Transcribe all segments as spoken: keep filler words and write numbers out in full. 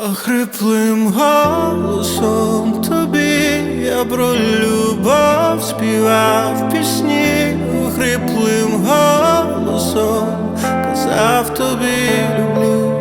Охриплим голосом тобі я про любов співав пісні, охриплим голосом казав тобі люблю.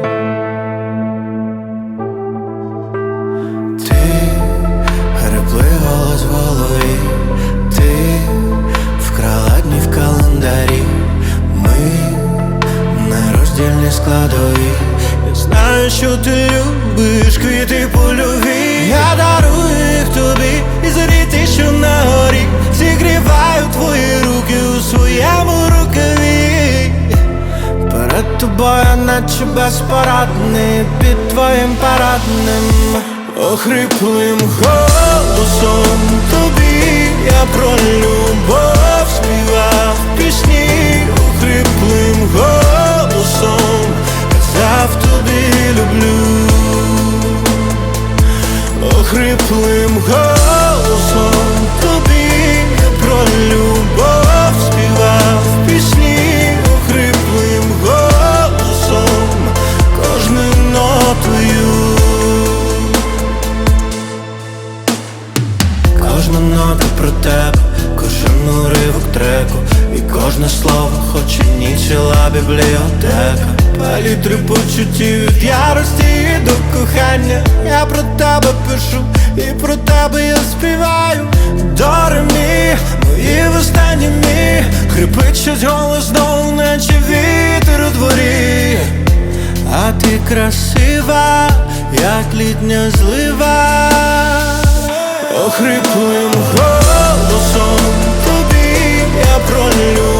Ти хриплий голос в голові, ти вкрала дні в календарі, ми нероздільні складові. Я знаю, що ти любиш квіти польові. Я дарую їх тобі і зорі ті, що на горі. Зігріваю твої руки у своєму рукаві. Перед тобою наче безпорадний, під твоїм парадним охриплим голосом тобі я про любов співав пісні, охриплим голосом казав тобі люблю. Охриплим голосом тобі я про любов співав пісні, охриплим голосом кожною нотою. Кожна нота про тебе, кожен уривок треку, і кожне слово, хоч і ніч, ціла бібліотека. Палітри почуттів від ярості до кохання. Я про тебе пишу і про тебе я співаю. До ре мі, мої востанні мі, хрипить щось голос знову, наче вітер у дворі. А ти красива, як літня злива. Охриплим голосом тобі я про любов